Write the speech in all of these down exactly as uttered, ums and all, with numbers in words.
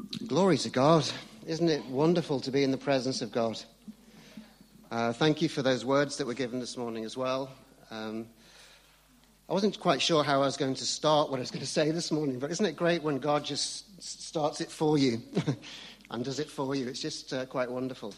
Glory to God. Isn't it wonderful to be in the presence of God? Uh, thank you for those words that were given this morning as well. Um, I wasn't quite sure how I was going to start what I was going to say this morning, but isn't it great when God just starts it for you and does it for you? It's just uh, quite wonderful.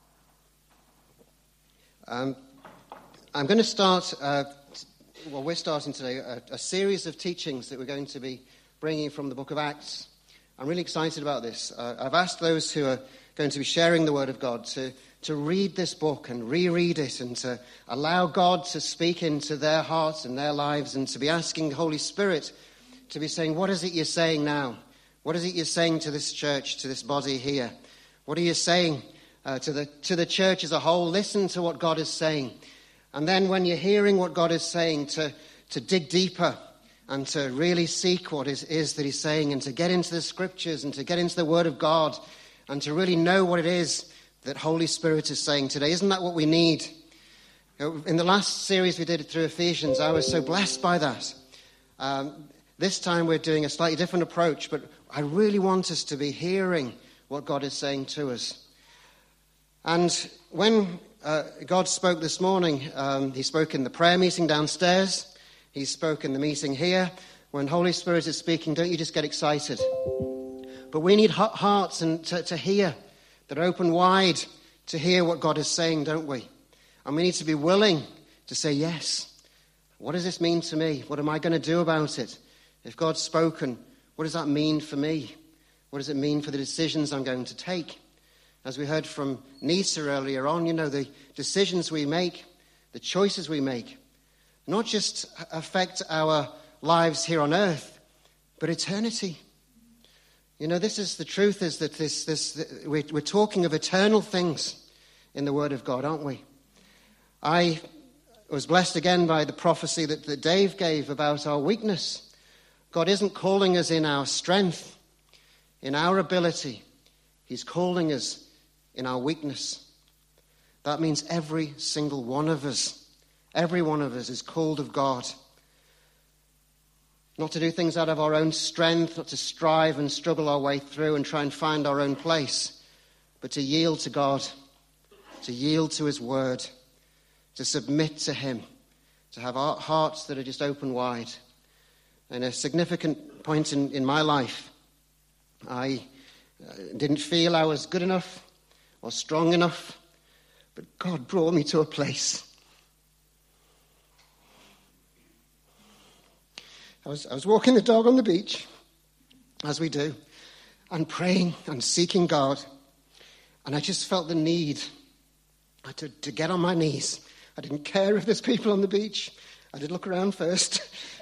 Um, I'm going to start, uh, well, we're starting today a, a series of teachings that we're going to be bringing from the book of Acts. I'm really excited about this. Uh, I've asked those who are going to be sharing the Word of God to, to read this book and reread it and to allow God to speak into their hearts and their lives and to be asking the Holy Spirit to be saying, what is it you're saying now? What is it you're saying to this church, to this body here? What are you saying uh, to the to the church as a whole? Listen to what God is saying. And then when you're hearing what God is saying, to, to dig deeper and to really seek what it is that he's saying and to get into the scriptures and to get into the Word of God and to really know what it is that Holy Spirit is saying today. Isn't that what we need? In the last series we did through Ephesians, I was so blessed by that. Um, this time we're doing a slightly different approach, but I really want us to be hearing what God is saying to us. And when uh, God spoke this morning, um, he spoke in the prayer meeting downstairs. He spoke in the meeting here. When Holy Spirit is speaking, don't you just get excited. But we need hearts and to, to hear, that are open wide to hear what God is saying, don't we? And we need to be willing to say, yes, what does this mean to me? What am I going to do about it? If God's spoken, what does that mean for me? What does it mean for the decisions I'm going to take? As we heard from Nisa earlier on, you know, the decisions we make, the choices we make, not just affect our lives here on earth, but eternity. You know, this is the truth, is that this, this, we're, we're talking of eternal things in the Word of God, aren't we? I was blessed again by the prophecy that, that Dave gave about our weakness. God isn't calling us in our strength, in our ability. He's calling us in our weakness. That means every single one of us, every one of us is called of God. Not to do things out of our own strength, not to strive and struggle our way through and try and find our own place, but to yield to God, to yield to his word, to submit to him, to have our hearts that are just open wide. And a significant point in, in my life, I uh, didn't feel I was good enough or strong enough, but God brought me to a place. I was, I was walking the dog on the beach, as we do, and praying and seeking God. And I just felt the need to, to get on my knees. I didn't care if there's people on the beach. I did look around first.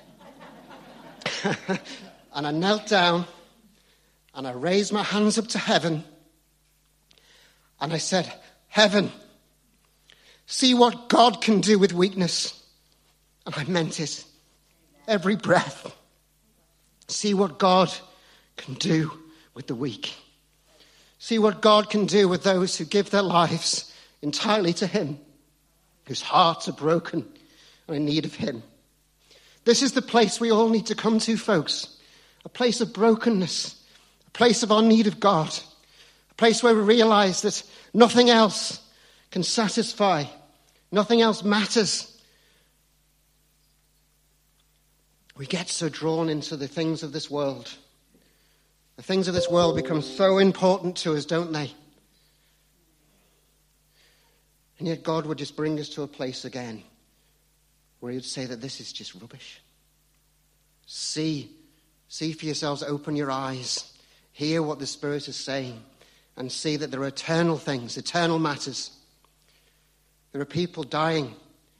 And I knelt down, and I raised my hands up to heaven. And I said, heaven, see what God can do with weakness. And I meant it. Every breath. See what God can do with the weak. See what God can do with those who give their lives entirely to him, whose hearts are broken and in need of him. This is the place we all need to come to, folks. A place of brokenness, a place of our need of God, a place where we realize that nothing else can satisfy, nothing else matters. We get so drawn into the things of this world. The things of this world become so important to us, don't they? And yet God would just bring us to a place again where he would say that this is just rubbish. See, see for yourselves, open your eyes, hear what the Spirit is saying, and see that there are eternal things, eternal matters. There are people dying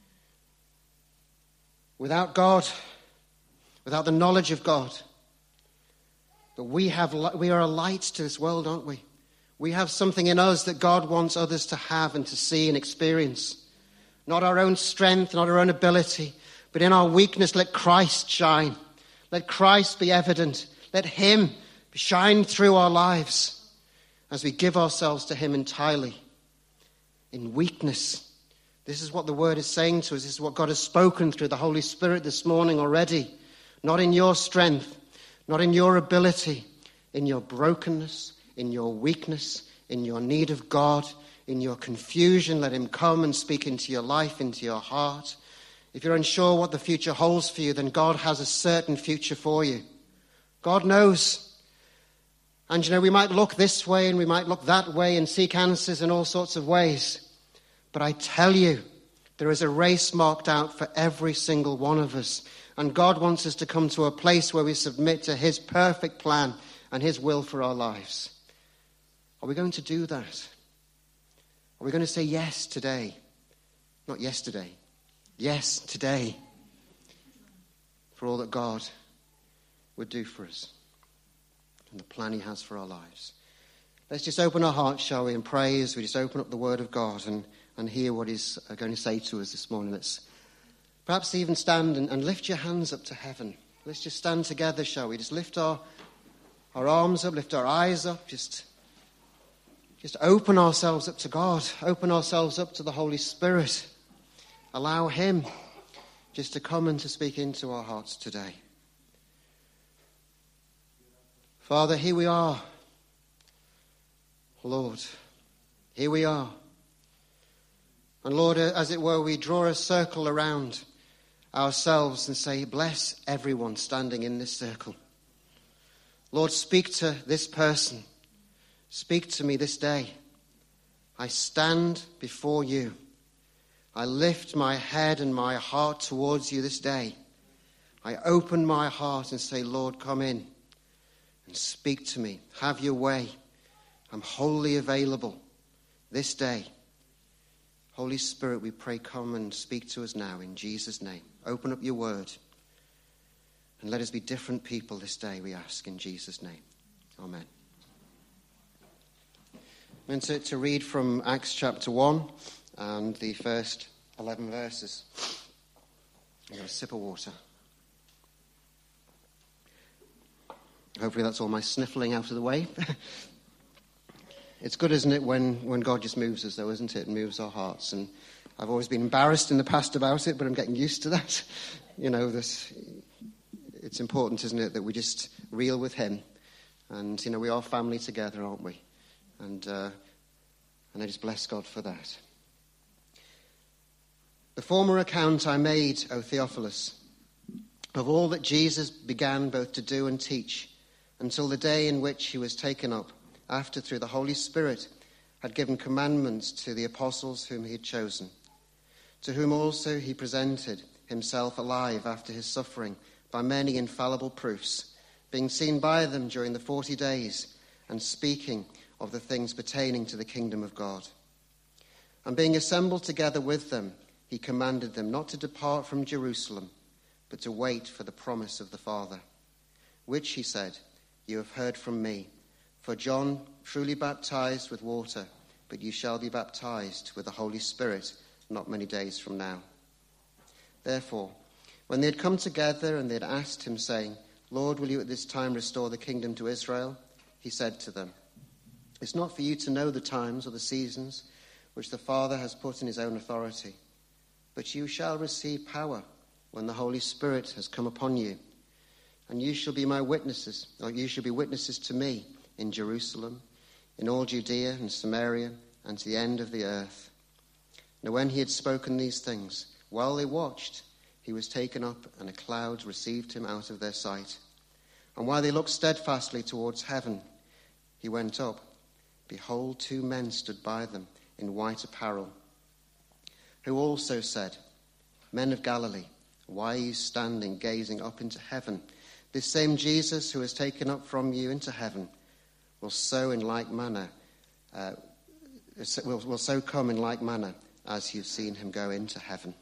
without God, without the knowledge of God. But we have we are a light to this world, aren't we? We have something in us that God wants others to have and to see and experience. Not our own strength, not our own ability, but in our weakness, let Christ shine. Let Christ be evident. Let him shine through our lives as we give ourselves to him entirely. In weakness. This is what the word is saying to us. This is what God has spoken through the Holy Spirit this morning already. Not in your strength, not in your ability, in your brokenness, in your weakness, in your need of God, in your confusion. Let him come and speak into your life, into your heart. If you're unsure what the future holds for you, then God has a certain future for you. God knows. And, you know, we might look this way and we might look that way and seek answers in all sorts of ways. But I tell you, there is a race marked out for every single one of us. And God wants us to come to a place where we submit to his perfect plan and his will for our lives. Are we going to do that? Are we going to say yes today? Not yesterday. Yes today. For all that God would do for us and the plan he has for our lives. Let's just open our hearts, shall we, and pray as we just open up the word of God and, and hear what he's going to say to us this morning. Let's perhaps even stand and, and lift your hands up to heaven. Let's just stand together, shall we? Just lift our, our arms up, lift our eyes up, just, just open ourselves up to God, open ourselves up to the Holy Spirit. Allow him just to come and to speak into our hearts today. Father, here we are. Lord, here we are. And Lord, as it were, we draw a circle around ourselves and say, bless everyone standing in this circle. Lord, speak to this person. Speak to me this day. I stand before you. I lift my head and my heart towards you this day. I open my heart and say, Lord, come in and speak to me. Have your way. I'm wholly available this day. Holy Spirit, we pray, come and speak to us now in Jesus' name. Open up your word and let us be different people this day, we ask in Jesus' name. Amen. I'm going to, to read from Acts chapter one and the first eleven verses. I'm going to sip of water. Hopefully that's all my sniffling out of the way. It's good, isn't it, when, when God just moves us, though, isn't it? And moves our hearts. And I've always been embarrassed in the past about it, but I'm getting used to that. You know, this, it's important, isn't it, that we just reel with him. And, you know, we are family together, aren't we? And, uh, and I just bless God for that. The former account I made, O Theophilus, of all that Jesus began both to do and teach, until the day in which he was taken up, after through the Holy Spirit had given commandments to the apostles whom he had chosen, to whom also he presented himself alive after his suffering by many infallible proofs, being seen by them during the forty days, and speaking of the things pertaining to the kingdom of God. And being assembled together with them, he commanded them not to depart from Jerusalem, but to wait for the promise of the Father, which, he said, you have heard from me. For John truly baptized with water, but you shall be baptized with the Holy Spirit not many days from now. Therefore, when they had come together and they had asked him, saying, Lord, will you at this time restore the kingdom to Israel? He said to them, it's not for you to know the times or the seasons which the Father has put in his own authority, but you shall receive power when the Holy Spirit has come upon you. And you shall be my witnesses, or you shall be witnesses to me in Jerusalem, in all Judea and Samaria, and to the end of the earth. Now when he had spoken these things, while they watched, he was taken up, and a cloud received him out of their sight. And while they looked steadfastly towards heaven, he went up. Behold, two men stood by them in white apparel, who also said, Men of Galilee, why are you standing gazing up into heaven? This same Jesus who is taken up from you into heaven will so in like manner, uh, will, will so come in like manner as you've seen him go into heaven.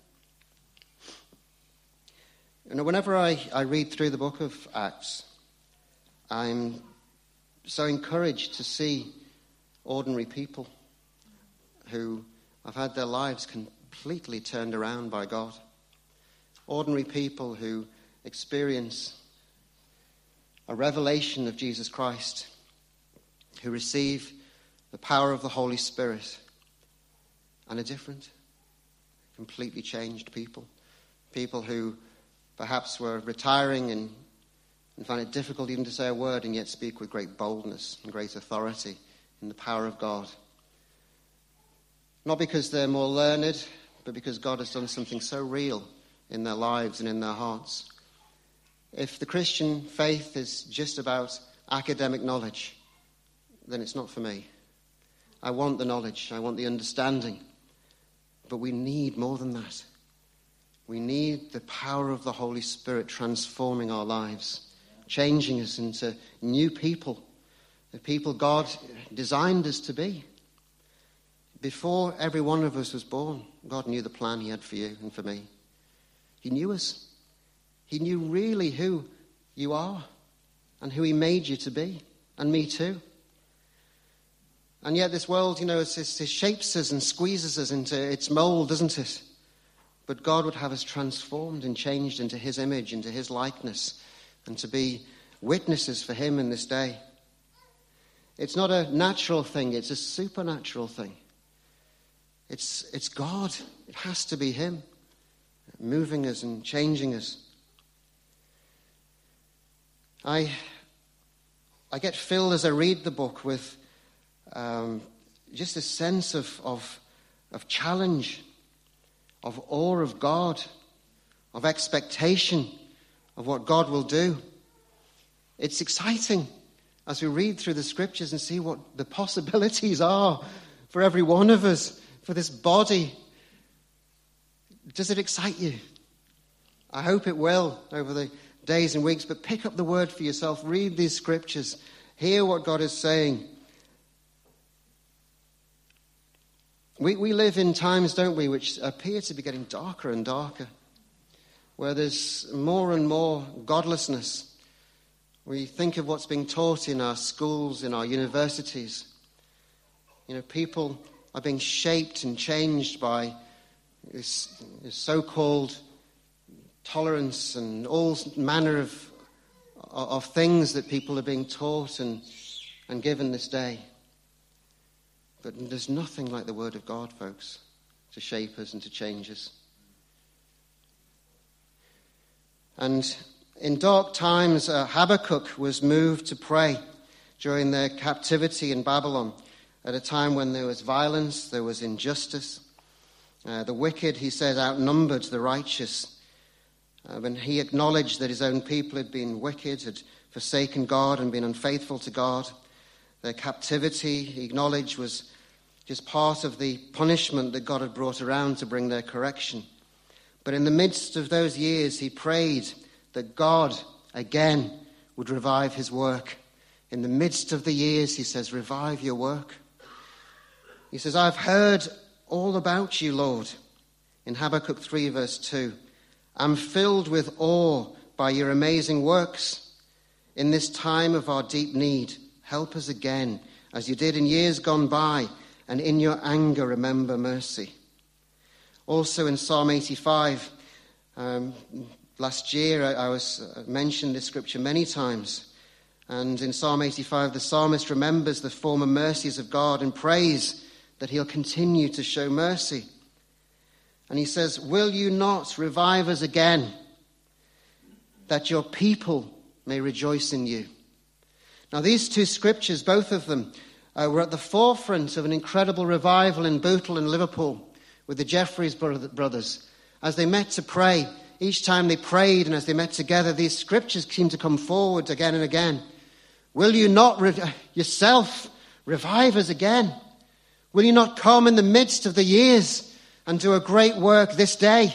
You know, whenever I, I read through the book of Acts, I'm so encouraged to see ordinary people who have had their lives completely turned around by God. Ordinary people who experience a revelation of Jesus Christ, who receive the power of the Holy Spirit, and are different, completely changed people. People who perhaps were retiring and and find it difficult even to say a word and yet speak with great boldness and great authority in the power of God. Not because they're more learned, but because God has done something so real in their lives and in their hearts. If the Christian faith is just about academic knowledge, then it's not for me. I want the knowledge, I want the understanding, but we need more than that. We need the power of the Holy Spirit transforming our lives, changing us into new people, the people God designed us to be. Before every one of us was born, God knew the plan he had for you and for me. He knew us. He knew really who you are and who he made you to be, and me too. And yet this world, you know, it, it shapes us and squeezes us into its mold, doesn't it? But God would have us transformed and changed into his image, into his likeness, and to be witnesses for him in this day. It's not a natural thing, it's a supernatural thing. It's, it's God. It has to be him moving us and changing us. I, I get filled as I read the book with um, just a sense of, of, of challenge, of awe of God, of expectation of what God will do. It's exciting as we read through the scriptures and see what the possibilities are for every one of us. For this body. Does it excite you? I hope it will over the days and weeks, but pick up the word for yourself. Read these scriptures. Hear what God is saying. We, we live in times, don't we, which appear to be getting darker and darker, where there's more and more godlessness. We think of what's being taught in our schools, in our universities. You know, people are being shaped and changed by this, this so-called tolerance and all manner of, of things that people are being taught and, and given this day. But there's nothing like the Word of God, folks, to shape us and to change us. And in dark times, uh, Habakkuk was moved to pray during their captivity in Babylon, at a time when there was violence, there was injustice. Uh, the wicked, he said, outnumbered the righteous. Uh, when he acknowledged that his own people had been wicked, had forsaken God and been unfaithful to God, their captivity, he acknowledged, was just part of the punishment that God had brought around to bring their correction. But in the midst of those years, he prayed that God, again, would revive his work. In the midst of the years, he says, revive your work. He says, I've heard all about you, Lord. In Habakkuk three, verse two, I'm filled with awe by your amazing works. In this time of our deep need, help us again, as you did in years gone by, and in your anger remember mercy. Also in Psalm eighty-five, um, last year I, I was uh, mentioned this scripture many times. And in Psalm eighty-five, the psalmist remembers the former mercies of God and prays that he'll continue to show mercy. And he says, will you not revive us again, that your people may rejoice in you? Now these two scriptures, both of them, uh, were at the forefront of an incredible revival in Bootle and Liverpool with the Jeffreys brothers. As they met to pray, each time they prayed and as they met together, these scriptures seemed to come forward again and again. Will you not re- yourself revive us again? Will you not come in the midst of the years and do a great work this day?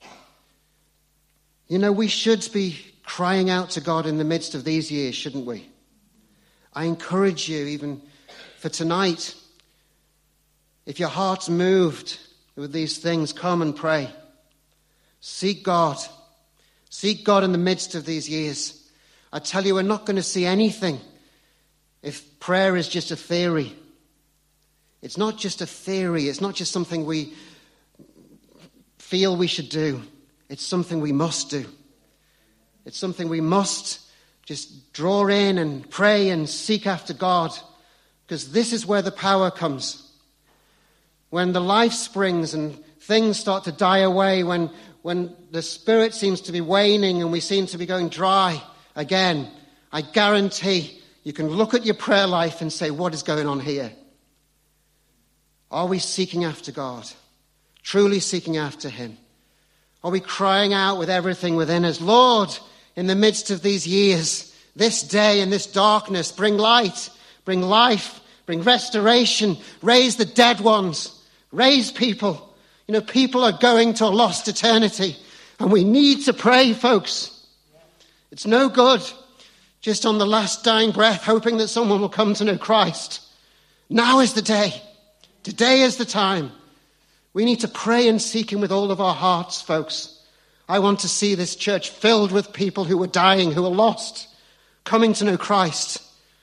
You know, we should be crying out to God in the midst of these years, shouldn't we? I encourage you, even for tonight, if your heart's moved with these things, come and pray. Seek God. Seek God in the midst of these years. I tell you, we're not going to see anything if prayer is just a theory. It's not just a theory. It's not just something we feel we should do. It's something we must do. It's something we must just draw in and pray and seek after God, because this is where the power comes. When the life springs and things start to die away, when, when the spirit seems to be waning and we seem to be going dry again, I guarantee you can look at your prayer life and say, what is going on here? Are we seeking after God? Truly seeking after him? Are we crying out with everything within us, Lord, in the midst of these years, this day and this darkness, bring light, bring life, bring restoration, raise the dead ones, raise people. You know, people are going to a lost eternity, and we need to pray, folks. It's no good just on the last dying breath hoping that someone will come to know Christ. Now is the day. Today is the time. We need to pray and seek him with all of our hearts, folks. I want to see this church filled with people who are dying, who are lost, coming to know Christ,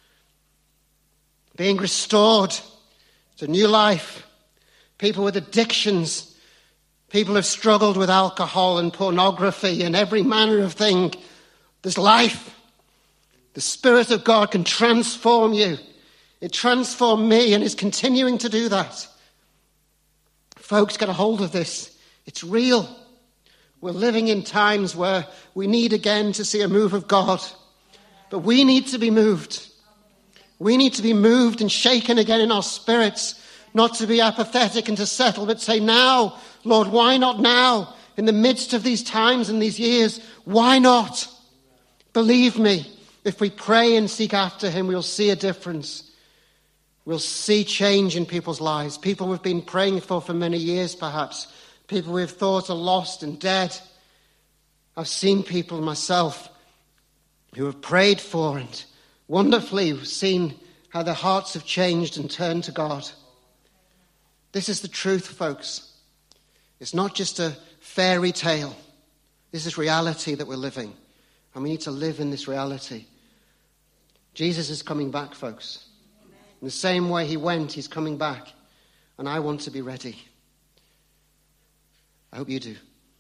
being restored to new life. People with addictions, people who have struggled with alcohol and pornography and every manner of thing. There's life. The Spirit of God can transform you. It transformed me and is continuing to do that. Folks, get a hold of this. It's real. We're living in times where we need again to see a move of God. But we need to be moved. We need to be moved and shaken again in our spirits. Not to be apathetic and to settle, but say, now, Lord, why not now? In the midst of these times and these years, why not? Believe me, if we pray and seek after him, we'll see a difference. We'll see change in people's lives. People we've been praying for for many years, perhaps. People we've thought are lost and dead. I've seen people myself who have prayed for and wonderfully seen how their hearts have changed and turned to God. This is the truth, folks. It's not just a fairy tale. This is reality that we're living. And we need to live in this reality. Jesus is coming back, folks. In the same way he went, he's coming back. And I want to be ready. I hope you do.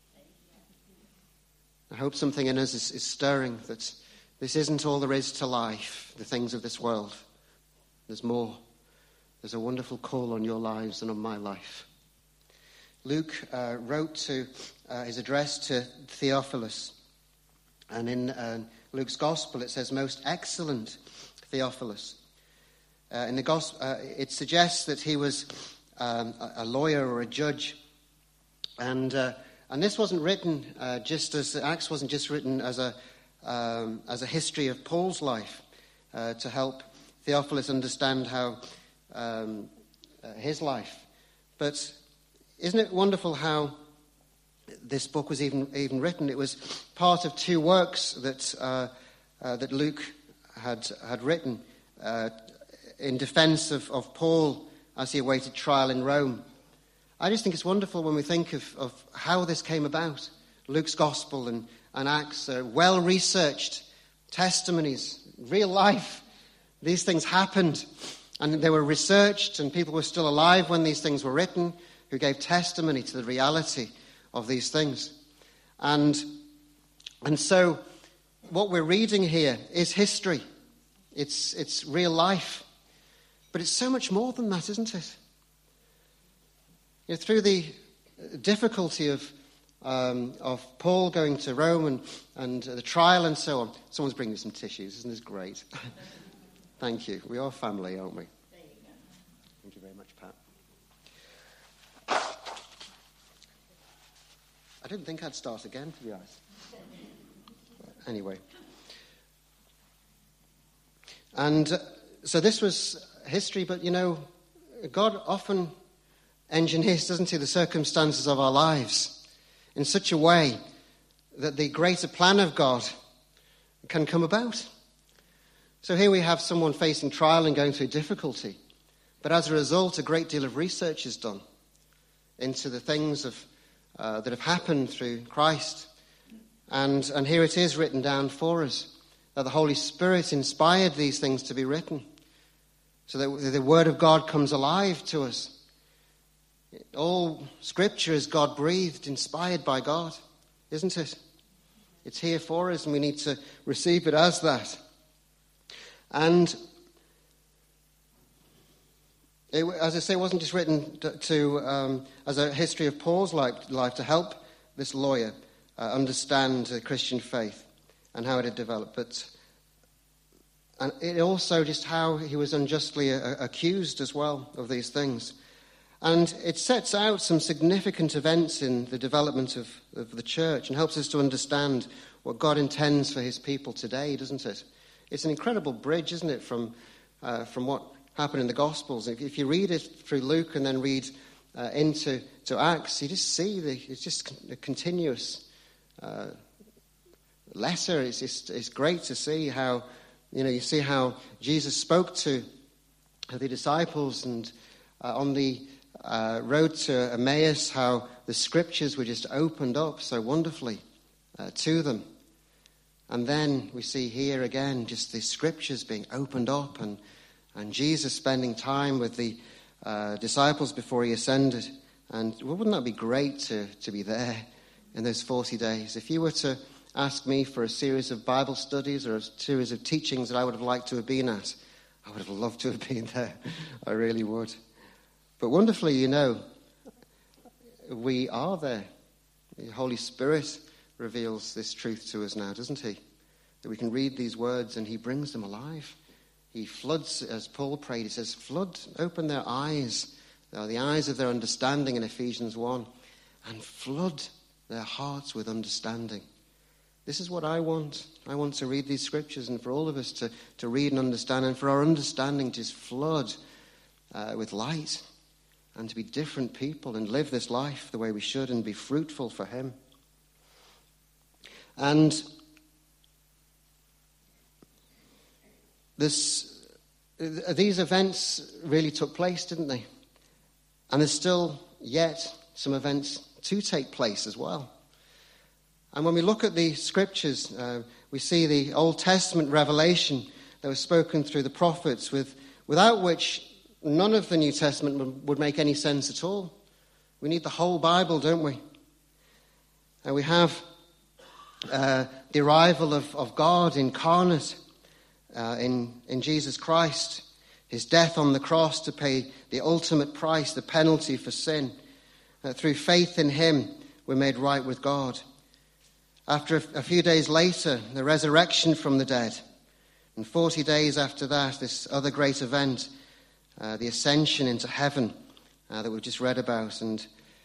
I hope something in us is, is stirring, that this isn't all there is to life, the things of this world. There's more. There's a wonderful call on your lives and on my life. Luke uh, wrote to uh, his address to Theophilus. And in uh, Luke's gospel, it says, most excellent Theophilus. Uh, in the gospel, uh, it suggests that he was um, a, a lawyer or a judge. And uh, and this wasn't written uh, just as, Acts wasn't just written as a, um, as a history of Paul's life uh, to help Theophilus understand how um, uh, his life. But isn't it wonderful how this book was even even written? It was part of two works that uh, uh, that Luke had had written uh, in defense of, of Paul as he awaited trial in Rome. I just think it's wonderful when we think of, of how this came about. Luke's gospel and, and Acts are well-researched testimonies, real life. These things happened, and they were researched, and people were still alive when these things were written, who gave testimony to the reality of these things. And, and so what we're reading here is history. It's, it's real life. But it's so much more than that, isn't it? You know, through the difficulty of um, of Paul going to Rome and, and the trial and so on. Someone's bringing some tissues. Isn't this great? Thank you. We are family, aren't we? There you go. Thank you very much, Pat. I didn't think I'd start again, to be honest. But anyway. And uh, so this was history, but, you know, God often engineers, doesn't he, the circumstances of our lives in such a way that the greater plan of God can come about. So here we have someone facing trial and going through difficulty. But as a result, a great deal of research is done into the things of uh, that have happened through Christ. And, and here it is written down for us, that the Holy Spirit inspired these things to be written, so that the Word of God comes alive to us. All Scripture is God-breathed, inspired by God, isn't it? It's here for us, and we need to receive it as that. And it, as I say, it wasn't just written to, to um, as a history of Paul's life, life to help this lawyer uh, understand the Christian faith. and how it had developed. But and it also just how he was unjustly a- accused as well of these things. And it sets out some significant events in the development of, of the church and helps us to understand what God intends for his people today, doesn't it? It's an incredible bridge, isn't it, from uh, from what happened in the Gospels. If, if you read it through Luke and then read uh, into to Acts, you just see the, it's just a continuous uh, letter. It's just it's great to see how, you know, you see how Jesus spoke to the disciples and uh, on the uh, road to Emmaus, how the scriptures were just opened up so wonderfully uh, to them. And then we see here again just the scriptures being opened up and, and Jesus spending time with the uh, disciples before he ascended. And well, wouldn't that be great to, to be there in those forty days? If you were to ask me for a series of Bible studies or a series of teachings that I would have liked to have been at, I would have loved to have been there. I really would. But wonderfully, you know, we are there. The Holy Spirit reveals this truth to us now, doesn't he? That we can read these words and he brings them alive. He floods, as Paul prayed, he says, flood, open their eyes, the eyes of their understanding in Ephesians one, and flood their hearts with understanding. This is what I want. I want to read these scriptures and for all of us to, to read and understand, and for our understanding to just flood uh, with light and to be different people and live this life the way we should and be fruitful for him. And this, these events really took place, didn't they? And there's still yet some events to take place as well. And when we look at the scriptures, uh, we see the Old Testament revelation that was spoken through the prophets, with, without which none of the New Testament would, would make any sense at all. We need the whole Bible, don't we? And we have uh, the arrival of, of God incarnate uh, in, in Jesus Christ, his death on the cross to pay the ultimate price, the penalty for sin. Uh, through faith in him, we're made right with God. After a, a few days later, the resurrection from the dead. And forty days after that, this other great event, uh, the ascension into heaven uh, that we've just read about. And,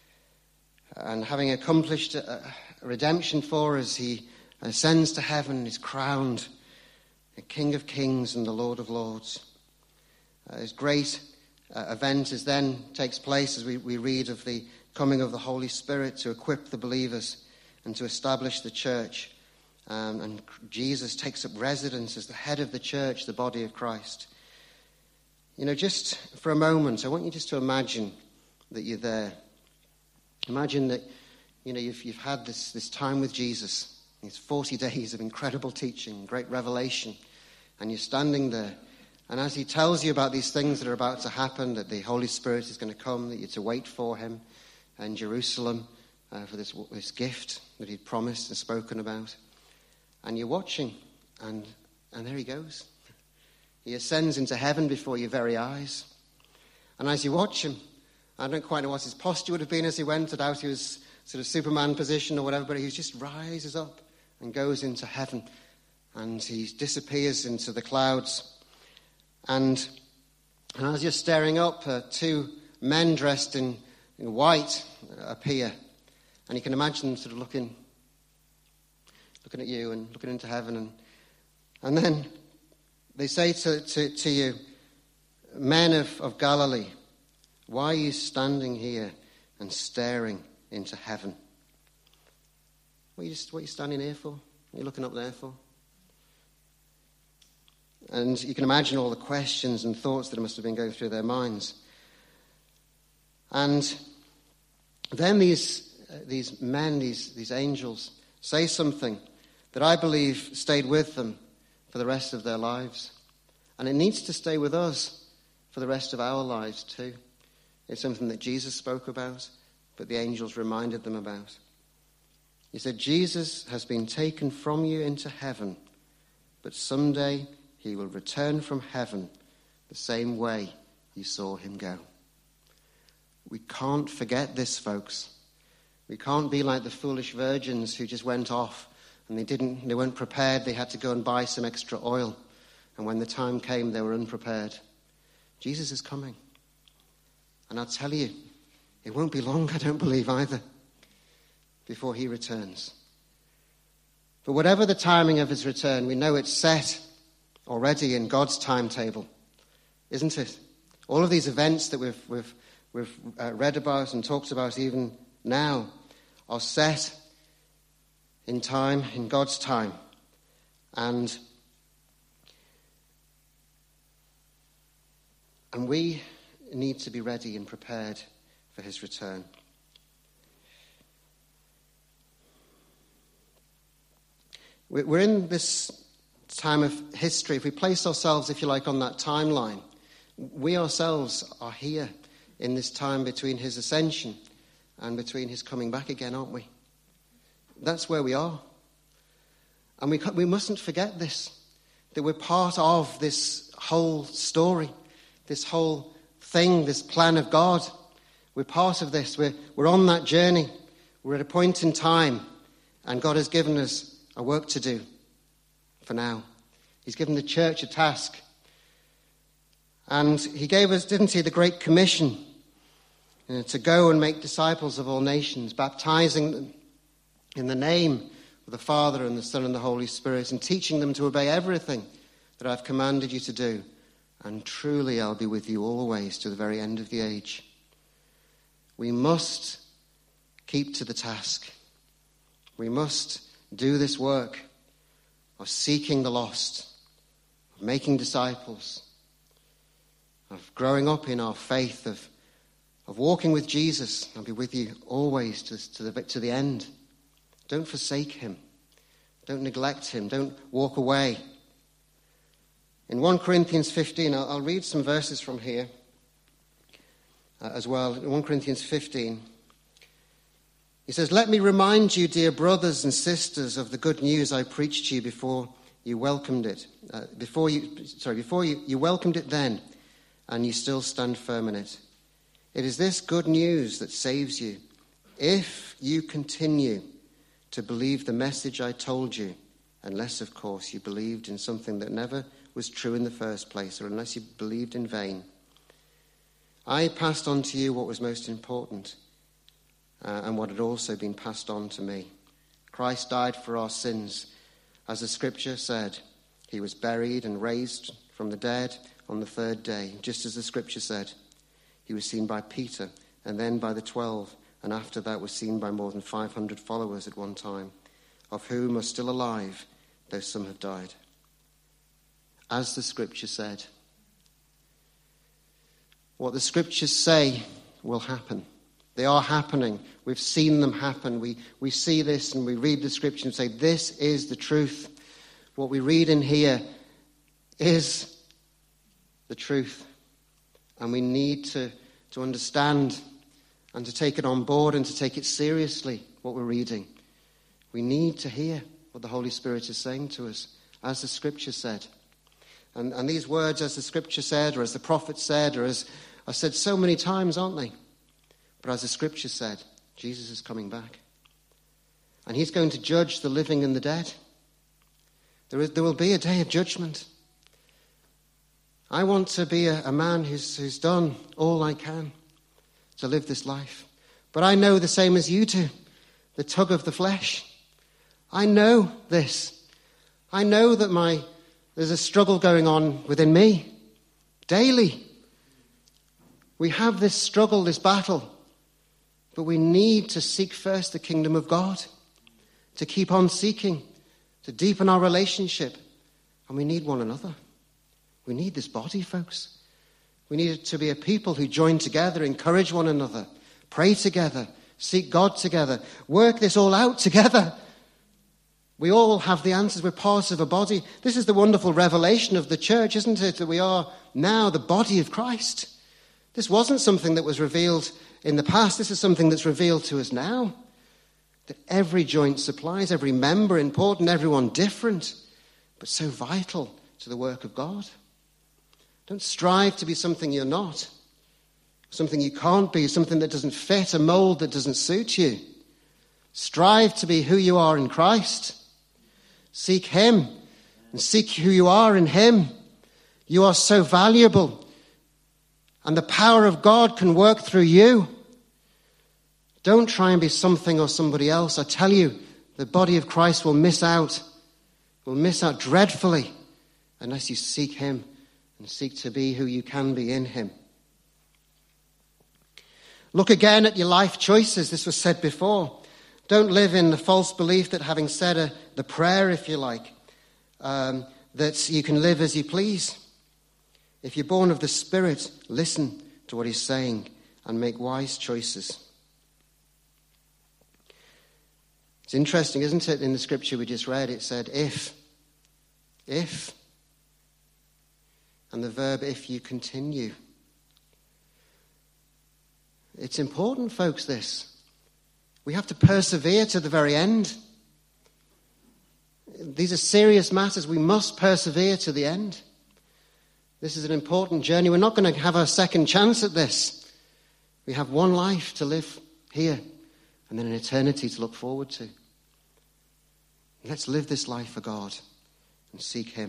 and having accomplished a, a redemption for us, he ascends to heaven and is crowned the King of Kings and the Lord of Lords. Uh, this great uh, event is then takes place as we, we read of the coming of the Holy Spirit to equip the believers and to establish the church. Um, and Jesus takes up residence as the head of the church, the body of Christ. You know, just for a moment, I want you just to imagine that you're there. Imagine that, you know, you've, you've had this, this time with Jesus, these forty days of incredible teaching, great revelation, and you're standing there. And as he tells you about these things that are about to happen, that the Holy Spirit is going to come, that you're to wait for him in Jerusalem uh, for this, this gift that he'd promised and spoken about. And you're watching, and and there he goes. He ascends into heaven before your very eyes. And as you watch him, I don't quite know what his posture would have been as he went. I doubt he was sort of Superman position or whatever, but he just rises up and goes into heaven. And he disappears into the clouds. And, and as you're staring up, uh, two men dressed in, in white appear. And you can imagine them sort of looking, looking at you and looking into heaven. And, and then they say to, to, to you, men of, of Galilee, why are you standing here and staring into heaven? What are you, what are you standing here for? What are you looking up there for? And you can imagine all the questions and thoughts that must have been going through their minds. And then these uh, these men, these, these angels, say something that I believe stayed with them for the rest of their lives. And it needs to stay with us for the rest of our lives too. It's something that Jesus spoke about, but the angels reminded them about. He said, Jesus has been taken from you into heaven, but someday he will return from heaven the same way you saw him go. We can't forget this, folks. We can't be like the foolish virgins who just went off and they didn't, they weren't prepared. They had to go and buy some extra oil. And when the time came, they were unprepared. Jesus is coming. And I'll tell you, it won't be long, I don't believe either, before he returns. But whatever the timing of his return, we know it's set already in God's timetable, isn't it? All of these events that we've, we've, we've uh, read about and talked about even now are set in time, in God's time. And, and we need to be ready and prepared for his return. We're in this time of history. If we place ourselves, if you like, on that timeline, we ourselves are here in this time between his ascension and between his coming back again, aren't we? That's where we are. And we we mustn't forget this, that we're part of this whole story, this whole thing, this plan of God. We're part of this. We're, we're on that journey. We're at a point in time, and God has given us a work to do for now. He's given the church a task. And he gave us, didn't he, the Great Commission you know, to go and make disciples of all nations, baptizing them in the name of the Father and the Son and the Holy Spirit, and teaching them to obey everything that I've commanded you to do. And truly I'll be with you always to the very end of the age. We must keep to the task. We must do this work of seeking the lost, of making disciples, of growing up in our faith, of, of walking with Jesus. I'll be with you always to, to, the, to the end. Don't forsake him. Don't neglect him. Don't walk away. In First Corinthians fifteen, I'll, I'll read some verses from here uh, as well. In First Corinthians fifteen, he says, "Let me remind you, dear brothers and sisters, of the good news I preached to you before you welcomed it. Uh, before you, sorry, before you, you welcomed it then, and you still stand firm in it. It is this good news that saves you, if you continue to believe the message I told you, unless, of course, you believed in something that never was true in the first place, or unless you believed in vain. I passed on to you what was most important, Uh, and what had also been passed on to me. Christ died for our sins. As the scripture said, he was buried and raised from the dead on the third day. Just as the scripture said, he was seen by Peter and then by the twelve, and after that was seen by more than five hundred followers at one time, of whom are still alive, though some have died. As the scripture said. What the scriptures say will happen. They are happening. We've seen them happen. We, we see this and we read the scripture and say, this is the truth. What we read in here is the truth. And we need to, to understand and to take it on board and to take it seriously, what we're reading. We need to hear what the Holy Spirit is saying to us, as the scripture said. And, and these words, as the scripture said, or as the prophet said, or as are said so many times, aren't they? But as the scripture said, Jesus is coming back. And he's going to judge the living and the dead. There, is, there will be a day of judgment. I want to be a, a man who's, who's done all I can to live this life. But I know the same as you do, the tug of the flesh. I know this. I know that my there's a struggle going on within me daily. We have this struggle, this battle. But we need to seek first the kingdom of God, to keep on seeking, to deepen our relationship. And we need one another. We need this body, folks. We need to be a people who join together, encourage one another, pray together, seek God together, work this all out together. We all have the answers. We're part of a body. This is the wonderful revelation of the church, isn't it? That we are now the body of Christ. This wasn't something that was revealed in the past. This is something that's revealed to us now. That every joint supplies, every member important, everyone different, but so vital to the work of God. Don't strive to be something you're not, something you can't be, something that doesn't fit, a mold that doesn't suit you. Strive to be who you are in Christ. Seek him and seek who you are in him. You are so valuable. And the power of God can work through you. Don't try and be something or somebody else. I tell you, the body of Christ will miss out. Will miss out dreadfully unless you seek him and seek to be who you can be in him. Look again at your life choices. This was said before. Don't live in the false belief that having said a, the prayer, if you like, um, that you can live as you please. If you're born of the Spirit, listen to what he's saying and make wise choices. It's interesting, isn't it? In the scripture we just read, it said, if. If. And the verb, if you continue. It's important, folks, this. We have to persevere to the very end. These are serious matters. We must persevere to the end. This is an important journey. We're not going to have a second chance at this. We have one life to live here and then an eternity to look forward to. Let's live this life for God and seek him.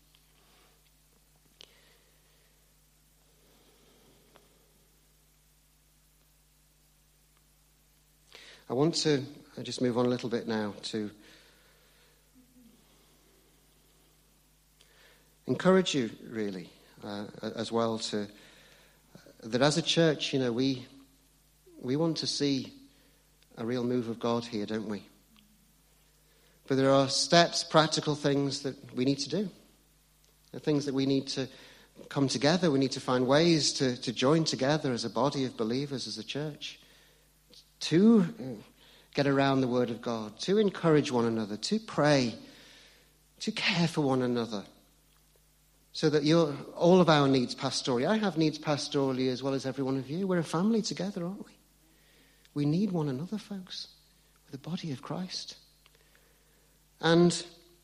I want to just move on a little bit now to encourage you, really, uh, as well, to uh, that as a church, you know, we we want to see a real move of God here, don't we? But there are steps, practical things that we need to do. There are things that we need to come together. We need to find ways to, to join together as a body of believers, as a church, to get around the Word of God, to encourage one another, to pray, to care for one another, so that you're, all of our needs pastorally. I have needs pastorally as well as every one of you. We're a family together, aren't we? We need one another, folks. We're the body of Christ. And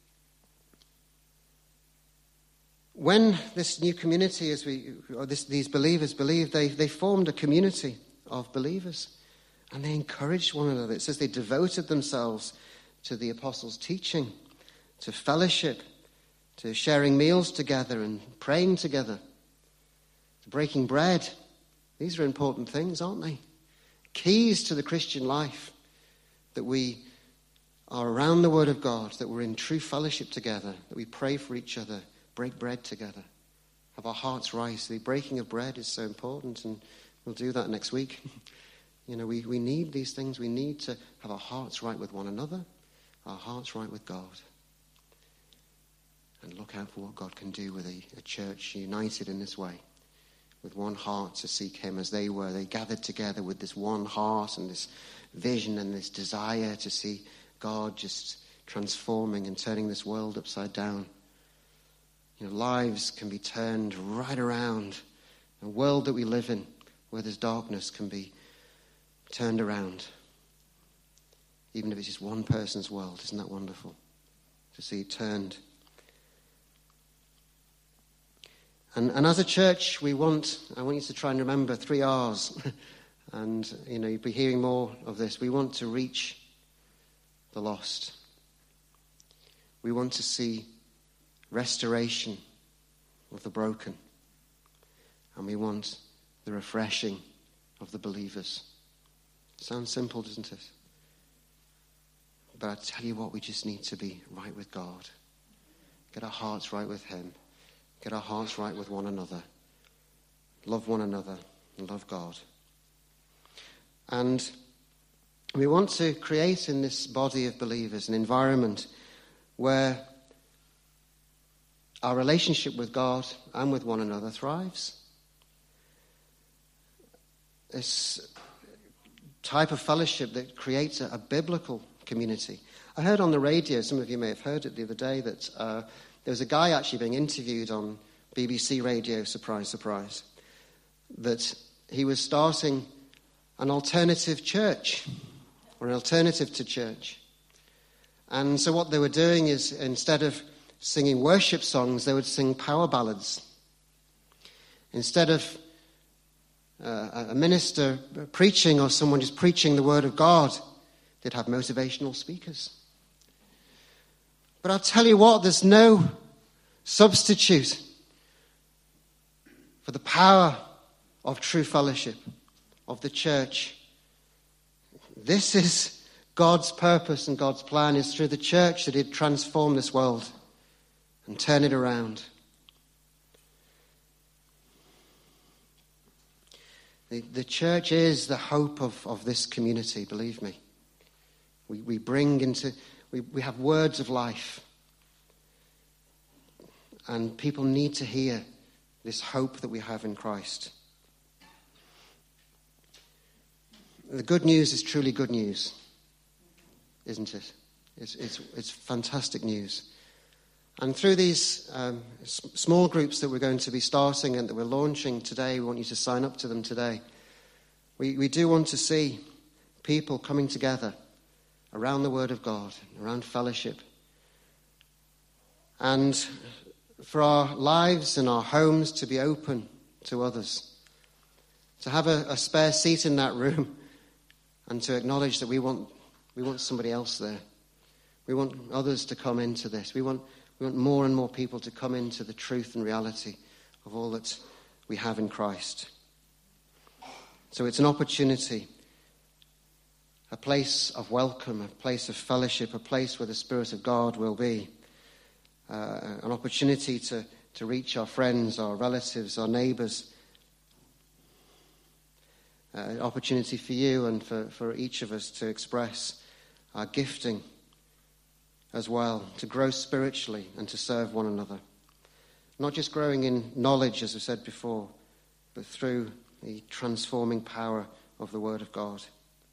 when this new community, as we, or this, these believers believed, they, they formed a community of believers. And they encouraged one another. It says they devoted themselves to the apostles' teaching, to fellowship, to sharing meals together and praying together, to breaking bread. These are important things, aren't they? Keys to the Christian life, that we are around the Word of God, that we're in true fellowship together, that we pray for each other, break bread together, have our hearts right. The breaking of bread is so important, and we'll do that next week. You know, we, we need these things. We need to have our hearts right with one another, our hearts right with God. And look out for what God can do with a, a church united in this way, with one heart to seek him as they were. They gathered together with this one heart and this vision and this desire to see God just transforming and turning this world upside down. You know, lives can be turned right around. The world that we live in, where there's darkness, can be turned around. Even if it's just one person's world. Isn't that wonderful? To see it turned. And, and as a church, we want, I want you to try and remember three R's. And, you know, you'll be hearing more of this. We want to reach the lost. We want to see restoration of the broken. And we want the refreshing of the believers. Sounds simple, doesn't it? But I tell you what, we just need to be right with God. Get our hearts right with him. Get our hearts right with one another. Love one another and love God. And we want to create in this body of believers an environment where our relationship with God and with one another thrives. This type of fellowship that creates a, a biblical community. I heard on the radio, some of you may have heard it the other day, that uh, there was a guy actually being interviewed on B B C Radio, surprise, surprise, that he was starting an alternative church, or an alternative to church. And so what they were doing is, instead of singing worship songs, they would sing power ballads. Instead of Uh, a minister preaching or someone just preaching the word of God, they'd have motivational speakers. But I'll tell you what, there's no substitute for the power of true fellowship, of the church. This is God's purpose and God's plan, is through the church that He'd transform this world and turn it around. The, the church is the hope of, of this community, believe me. We, we bring into, we, we have words of life. And people need to hear this hope that we have in Christ. The good news is truly good news, isn't it? It's, it's, it's fantastic news. And through these um, s- small groups that we're going to be starting and that we're launching today, we want you to sign up to them today. We, we do want to see people coming together around the Word of God, around fellowship. And for our lives and our homes to be open to others. To have a, a spare seat in that room and to acknowledge that we want we want somebody else there. We want others to come into this. We want we want more and more people to come into the truth and reality of all that we have in Christ. So it's an opportunity, a place of welcome, a place of fellowship, a place where the Spirit of God will be. Uh, an opportunity to, to reach our friends, our relatives, our neighbours. Uh, an opportunity for you and for, for each of us to express our gifting as well, to grow spiritually and to serve one another. Not just growing in knowledge, as I said before, but through the transforming power of the Word of God.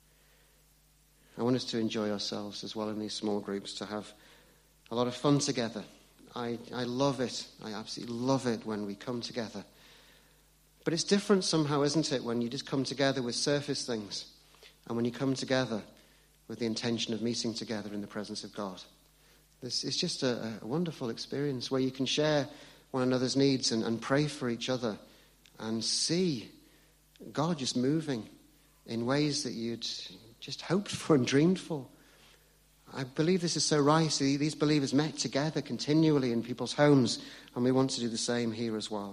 I want us to enjoy ourselves as well in these small groups, to have a lot of fun together. I, I love it. I absolutely love it when we come together. But it's different somehow, isn't it, when you just come together with surface things and when you come together with the intention of meeting together in the presence of God. This is just a, a wonderful experience where you can share one another's needs and, and pray for each other and see God just moving in ways that you'd just hoped for and dreamed for. I believe this is so right. See, these believers met together continually in people's homes, and we want to do the same here as well.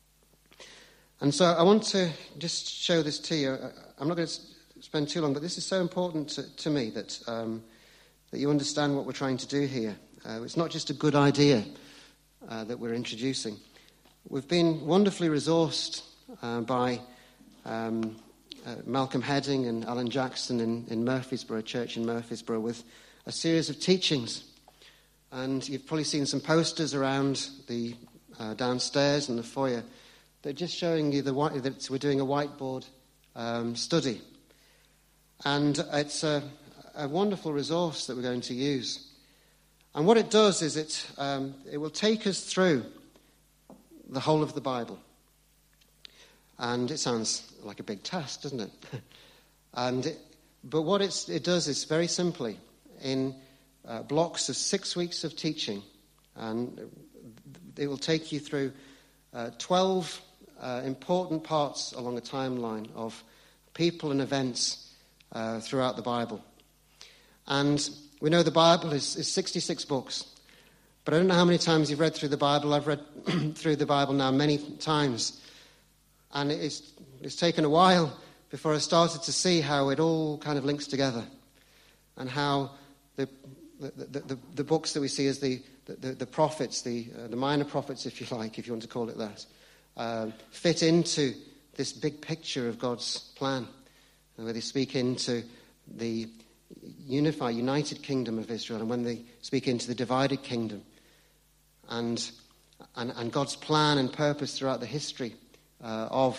And so I want to just show this to you. I'm not going to spend too long, but this is so important to, to me that um, that you understand what we're trying to do here. Uh, it's not just a good idea uh, that we're introducing. We've been wonderfully resourced uh, by um, uh, Malcolm Hedding and Alan Jackson in, in Murfreesboro, church in Murfreesboro, with a series of teachings. And you've probably seen some posters around the uh, downstairs and the foyer. They're just showing you the white, that we're doing a whiteboard um, study. And it's a, a wonderful resource that we're going to use. And what it does is it um, it will take us through the whole of the Bible. And it sounds like a big task, doesn't it? and it, But what it's, it does is very simply, in uh, blocks of six weeks of teaching, and it will take you through uh, twelve uh, important parts along a timeline of people and events uh, throughout the Bible. And we know the Bible is, is sixty-six books, but I don't know how many times you've read through the Bible. I've read through the Bible now many times, and it's, it's taken a while before I started to see how it all kind of links together, and how The, the, the, the books that we see as the, the, the prophets, the, uh, the minor prophets, if you like, if you want to call it that, uh, fit into this big picture of God's plan, and where they speak into the unified, united kingdom of Israel, and when they speak into the divided kingdom, and and, and God's plan and purpose throughout the history uh, of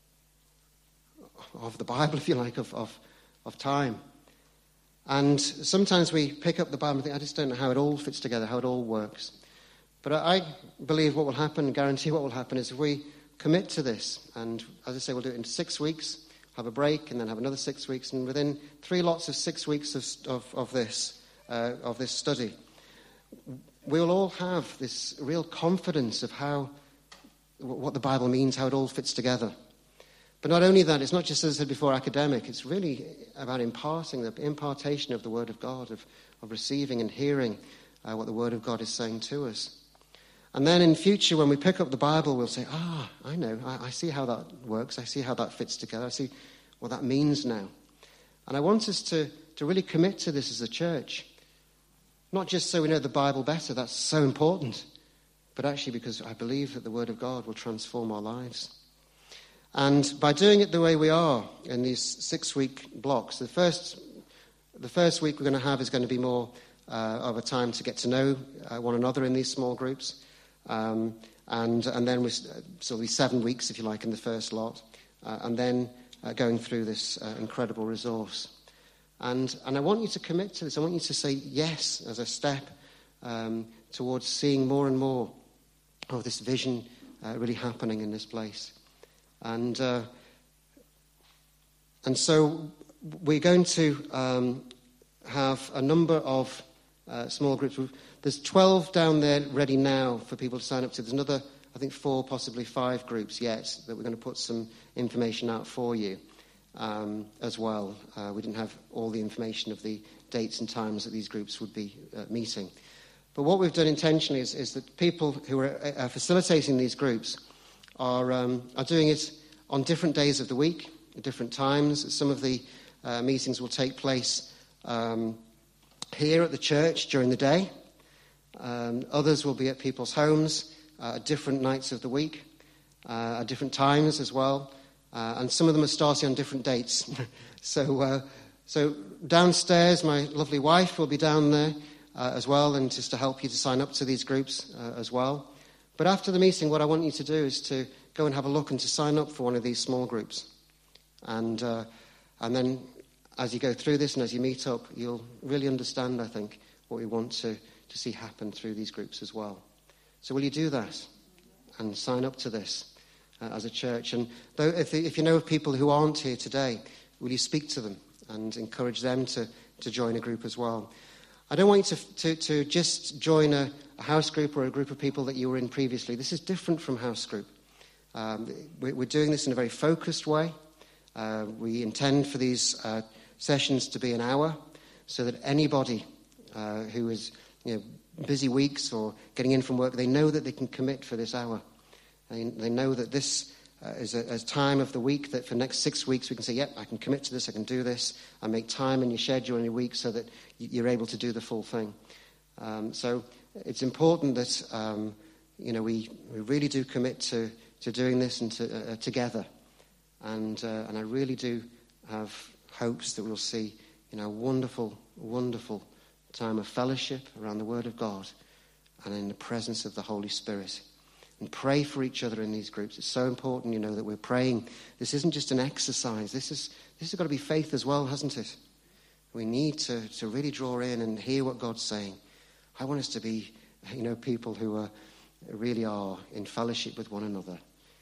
of the Bible, if you like, of of, of time. And sometimes we pick up the Bible and think, I just don't know how it all fits together, how it all works. But I believe what will happen, guarantee what will happen, is if we commit to this, and as I say, we'll do it in six weeks, have a break, and then have another six weeks, and within three lots of six weeks of of, of this uh, of this study, we'll all have this real confidence of how what the Bible means, how it all fits together. But not only that, it's not just, as I said before, academic. It's really about imparting, the impartation of the Word of God, of, of receiving and hearing uh, what the Word of God is saying to us. And then in future, when we pick up the Bible, we'll say, ah, I know, I, I see how that works. I see how that fits together. I see what that means now. And I want us to, to really commit to this as a church. Not just so we know the Bible better, that's so important, but actually because I believe that the Word of God will transform our lives. And by doing it the way we are in these six-week blocks, the first, the first week we're going to have is going to be more uh, of a time to get to know uh, one another in these small groups. Um, and, and then we, so it'll be seven weeks, if you like, in the first lot. Uh, and then uh, going through this uh, incredible resource. And, and I want you to commit to this. I want you to say yes as a step um, towards seeing more and more of this vision uh, really happening in this place. And uh, and so we're going to um, have a number of uh, small groups. There's twelve down there ready now for people to sign up to. There's another, I think, four, possibly five groups yet that we're going to put some information out for you um, as well. Uh, we didn't have all the information of the dates and times that these groups would be uh, meeting. But what we've done intentionally is, is that people who are uh, facilitating these groups are, um, are doing it on different days of the week, at different times. Some of the uh, meetings will take place um, here at the church during the day. Um, others will be at people's homes uh, at different nights of the week, uh, at different times as well. Uh, and some of them are starting on different dates. so, uh, so downstairs, my lovely wife will be down there uh, as well, and just to help you to sign up to these groups uh, as well. But after the meeting, what I want you to do is to go and have a look and to sign up for one of these small groups. And uh, and then as you go through this and as you meet up, you'll really understand, I think, what we want to, to see happen through these groups as well. So will you do that and sign up to this uh, as a church? And though if, if you know of people who aren't here today, will you speak to them and encourage them to, to join a group as well? I don't want you to, to, to just join a, a house group or a group of people that you were in previously. This is different from house group. Um, we, we're doing this in a very focused way. Uh, we intend for these uh, sessions to be an hour so that anybody uh, who is you know, busy weeks or getting in from work, they know that they can commit for this hour. They, they know that this uh, is a, a time of the week that for the next six weeks we can say, yep, I can commit to this, I can do this. I make time in your schedule in your week so that you're able to do the full thing. Um, so it's important that um, you know we, we really do commit to, to doing this and to, uh, together. And uh, and I really do have hopes that we'll see you know a wonderful, wonderful time of fellowship around the Word of God and in the presence of the Holy Spirit. And pray for each other in these groups. It's so important, you know, that we're praying. This isn't just an exercise. This is this has got to be faith as well, hasn't it? We need to, to really draw in and hear what God's saying. I want us to be, you know, people who are really are in fellowship with one another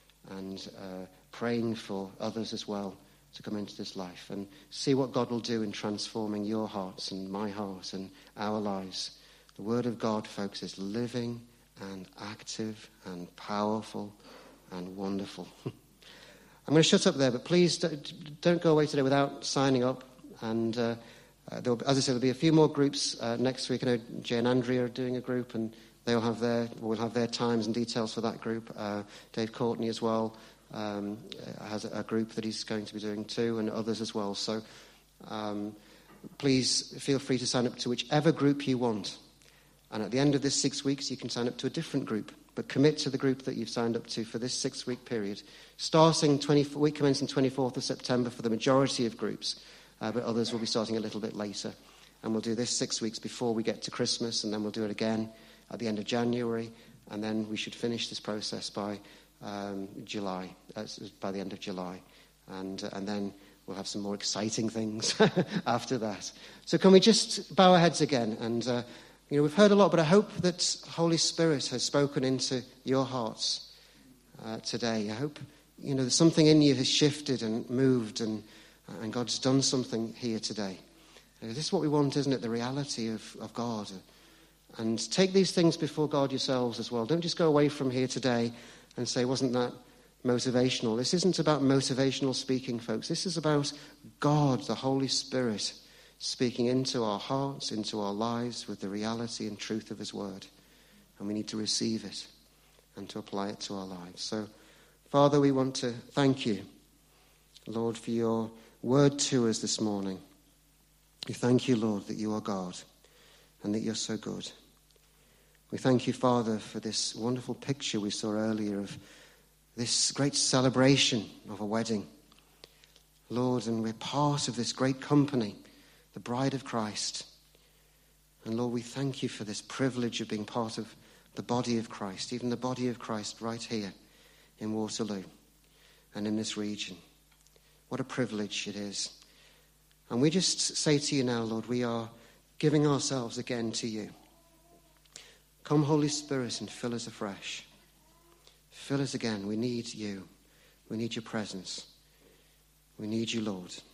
and uh, praying for others as well to come into this life and see what God will do in transforming your hearts and my heart and our lives. The Word of God, folks, is living and active and powerful and wonderful. I'm going to shut up there, but please don't go away today without signing up. And uh, uh, there'll, as I said, there'll be a few more groups uh, next week. I know Jay and Andrea are doing a group, and they'll have their will have their times and details for that group. Uh, Dave Courtney as well um, has a group that he's going to be doing too, and others as well. So um, please feel free to sign up to whichever group you want. And at the end of this six weeks, you can sign up to a different group, but commit to the group that you've signed up to for this six-week period, starting twenty week commencing twenty-fourth of September for the majority of groups, uh, but others will be starting a little bit later. And we'll do this six weeks before we get to Christmas, and then we'll do it again at the end of January, and then we should finish this process by um, July, uh, by the end of July, and uh, and then we'll have some more exciting things after that. So can we just bow our heads again and. Uh, You know, we've heard a lot, but I hope that Holy Spirit has spoken into your hearts uh, today. I hope, you know, that something in you has shifted and moved and, and God's done something here today. Uh, this is what we want, isn't it? The reality of, of God. And take these things before God yourselves as well. Don't just go away from here today and say, wasn't that motivational? This isn't about motivational speaking, folks. This is about God, the Holy Spirit, speaking into our hearts, into our lives with the reality and truth of his word. And we need to receive it and to apply it to our lives. So, Father, we want to thank you, Lord, for your word to us this morning. We thank you, Lord, that you are God and that you're so good. We thank you, Father, for this wonderful picture we saw earlier of this great celebration of a wedding. Lord, and we're part of this great company, the bride of Christ. And Lord, we thank you for this privilege of being part of the body of Christ, even the body of Christ right here in Waterloo and in this region. What a privilege it is. And we just say to you now, Lord, we are giving ourselves again to you. Come, Holy Spirit, and fill us afresh. Fill us again. We need you. We need your presence. We need you, Lord.